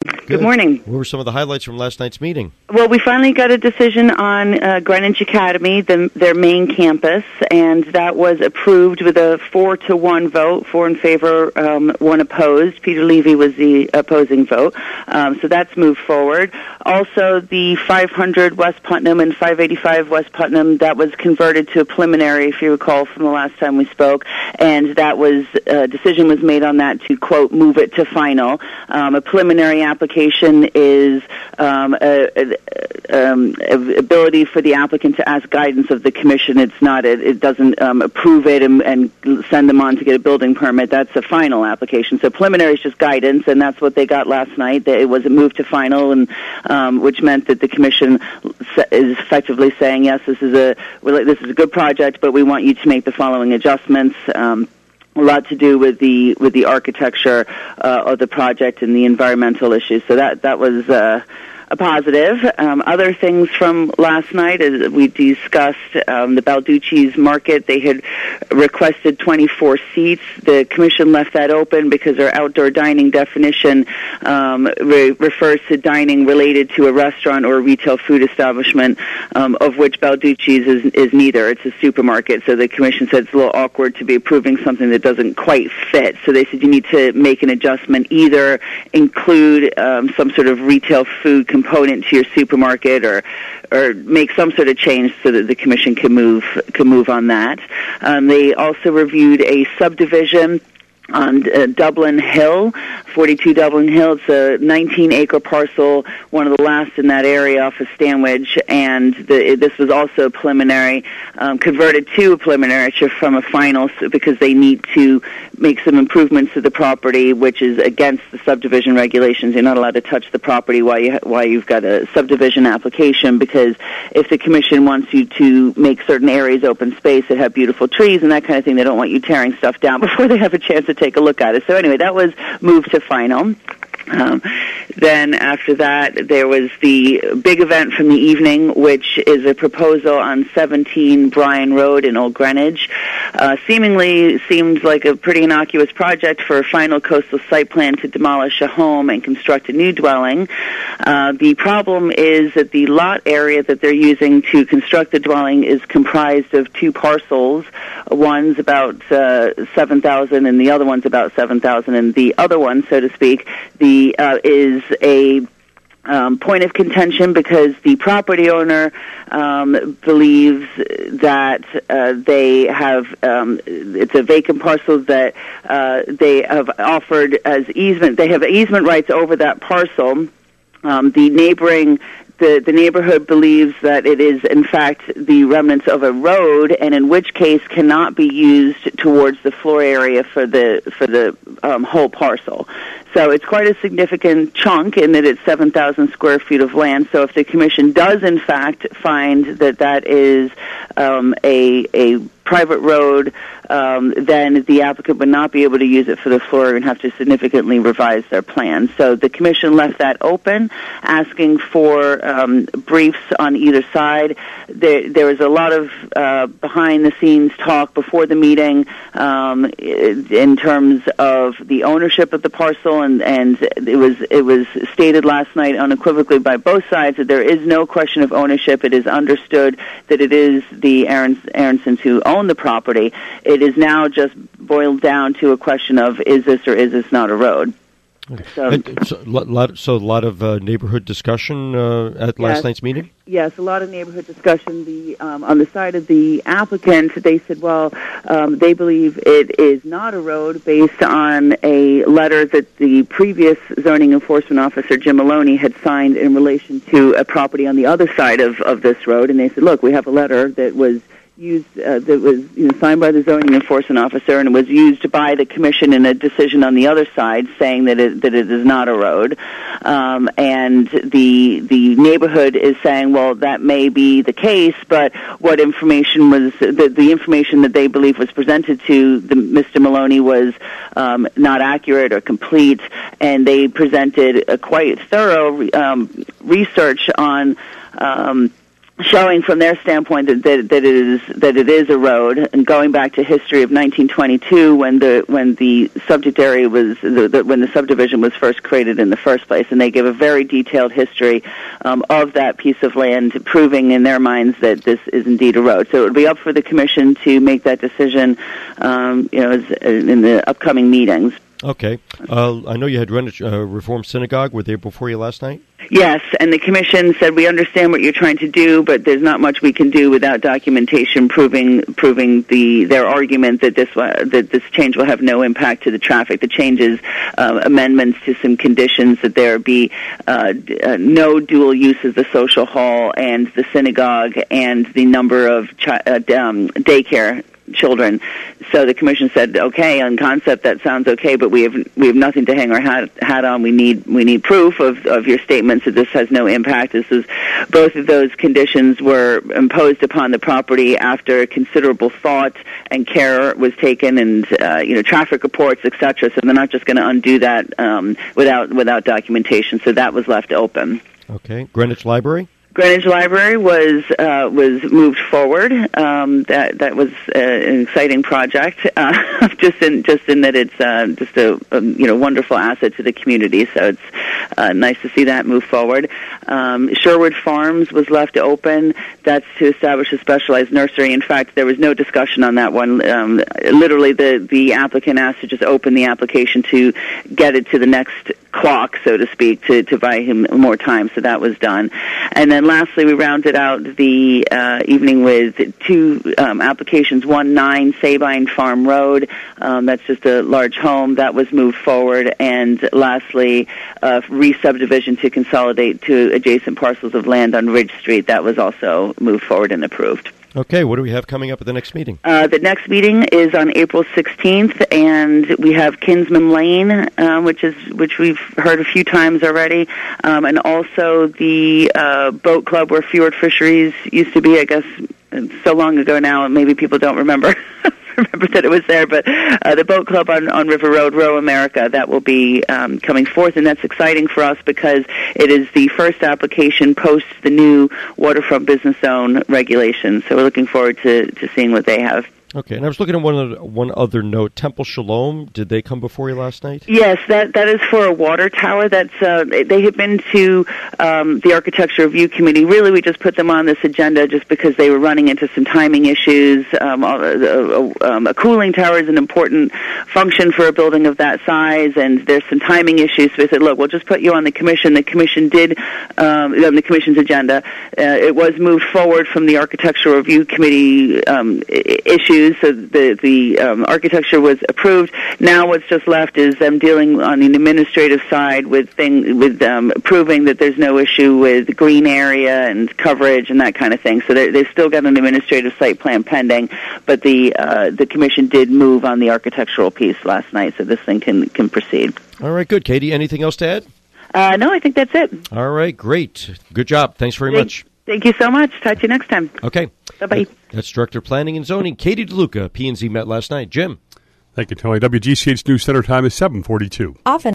Good morning. What were some of the highlights from last night's meeting? Well, we finally got a decision on Greenwich Academy, their main campus, and that was approved with a 4-1 vote, 4 in favor, 1 opposed. Peter Levy was the opposing vote. So that's moved forward. Also, the 500 West Putnam and 585 West Putnam, that was converted to a preliminary, if you recall from the last time we spoke, and that was, decision was made on that to, quote, move it to final. A preliminary application is ability for the applicant to ask guidance of the commission. It's not, it doesn't approve it and send them on to get a building permit. That's a final application. So preliminary is just guidance, and that's what they got last night. It was moved to final, and which meant that the commission is effectively saying, yes, this is a good project, but we want you to make the following adjustments. A lot to do with the architecture of the project and the environmental issues. So that was a positive. Other things from last night, as we discussed, the Balducci's Market, they had requested 24 seats. The commission left that open because our outdoor dining definition refers to dining related to a restaurant or a retail food establishment, of which Balducci's is neither. It's a supermarket. So the commission said it's a little awkward to be approving something that doesn't quite fit. So they said you need to make an adjustment, either include some sort of retail food component to your supermarket, or make some sort of change so that the commission can move on that. They also reviewed a subdivision on Dublin Hill, 42 Dublin Hill. It's a 19-acre parcel, one of the last in that area off of Stanwich, and this was also a preliminary, converted to a preliminary from a final, because they need to make some improvements to the property, which is against the subdivision regulations. You're not allowed to touch the property while you've got a subdivision application, because if the commission wants you to make certain areas open space that have beautiful trees and that kind of thing, they don't want you tearing stuff down before they have a chance to take a look at it. So anyway, that was moved to final. Then after that, there was the big event from the evening, which is a proposal on 17 Bryan Road in Old Greenwich. Seemingly seemed like a pretty innocuous project for a final coastal site plan to demolish a home and construct a new dwelling. The problem is that the lot area that they're using to construct the dwelling is comprised of two parcels. One's about 7,000 and the other one's about 7,000, and the other one, so to speak, is a point of contention because the property owner believes that they have it's a vacant parcel that they have offered as easement. They have easement rights over that parcel. The neighborhood believes that it is, in fact, the remnants of a road, and in which case cannot be used towards the floor area for the whole parcel. So it's quite a significant chunk in that it's 7,000 square feet of land. So if the commission does, in fact, find that is a private road, then the applicant would not be able to use it for the floor and have to significantly revise their plan. So the commission left that open, asking for briefs on either side. There was a lot of behind-the-scenes talk before the meeting in terms of the ownership of the parcel, and it was stated last night unequivocally by both sides that there is no question of ownership. It is understood that it is the Aaronsons who own the property. It is now just boiled down to a question of is this or is this not a road. So a lot of neighborhood discussion at last night's meeting? Yes, a lot of neighborhood discussion. On the side of the applicant, they said, well, they believe it is not a road based on a letter that the previous zoning enforcement officer, Jim Maloney, had signed in relation to a property on the other side of this road. And they said, look, we have a letter that was used, that was signed by the zoning enforcement officer, and it was used by the commission in a decision on the other side, saying that it is not a road. And the neighborhood is saying, well, that may be the case, but what information was the information that they believe was presented to Mr. Maloney was not accurate or complete, and they presented a quite thorough research on showing from their standpoint that it is a road, and going back to history of 1922 when the subject area was when the subdivision was first created in the first place, and they give a very detailed history of that piece of land, proving in their minds that this is indeed a road. So it would be up for the commission to make that decision, in the upcoming meetings. Okay. I know you had Greenwich Reform Synagogue. Were they before you last night? Yes, and the commission said, we understand what you're trying to do, but there's not much we can do without documentation proving their argument that this change will have no impact to the traffic. The change is amendments to some conditions, that there be no dual use of the social hall and the synagogue and the number of daycare children. So the commission said, okay, on concept that sounds okay, but we have nothing to hang our hat on. We need proof of your statements that this has no impact. Both of those conditions were imposed upon the property after considerable thought and care was taken, and traffic reports, etc. So they're not just going to undo that without documentation. So that was left open. Okay. Greenwich Library? Greenwich Library was moved forward. That was an exciting project, just in that it's just a wonderful asset to the community. So it's nice to see that move forward. Sherwood Farms was left open. That's to establish a specialized nursery. In fact, there was no discussion on that one. Literally, the applicant asked to just open the application to get it to the next clock, so to speak, to buy him more time. So that was done. And then lastly, we rounded out the evening with two applications. 9 Sabine Farm Road. That's just a large home. That was moved forward. And lastly, re-subdivision to consolidate two adjacent parcels of land on Ridge Street. That was also moved forward and approved. Okay, what do we have coming up at the next meeting? The next meeting is on April 16th, and we have Kinsman Lane, which we've heard a few times already, and also the boat club where Fjord Fisheries used to be. I guess so long ago now, maybe people don't remember that it was there, but the boat club on River Road, Row America, that will be coming forth, and that's exciting for us because it is the first application post the new waterfront business zone regulations. So we're looking forward to seeing what they have. Okay, and I was looking at one other note. Temple Shalom, did they come before you last night? Yes, that is for a water tower. That's they had been to the Architecture Review Committee. Really, we just put them on this agenda just because they were running into some timing issues. A cooling tower is an important function for a building of that size, and there's some timing issues. So we said, look, we'll just put you on the commission. The commission did on the commission's agenda. It was moved forward from the Architecture Review Committee issues. So the architecture was approved. Now what's just left is them dealing on the administrative side with proving that there's no issue with green area and coverage and that kind of thing. So they've still got an administrative site plan pending, but the commission did move on the architectural piece last night, so this thing can proceed. All right, good. Katie, anything else to add? No, I think that's it. All right, great. Good job. Thanks very much. Thank you so much. Talk to you next time. Okay. Bye-bye. That's Director of Planning and Zoning, Katie DeLuca. P&Z met last night. Jim. Thank you, Tony. WGCH News Center time is 7:42. Often